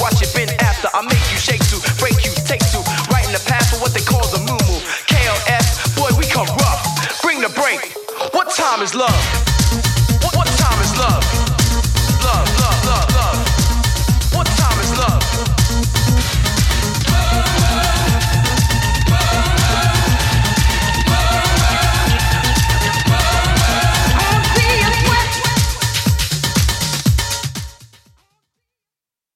what you been after. I make you shake to, break you, take to, right in the path for what they call the moo moo. KLF, boy, we come rough. Bring the break. What time is love? What time is love?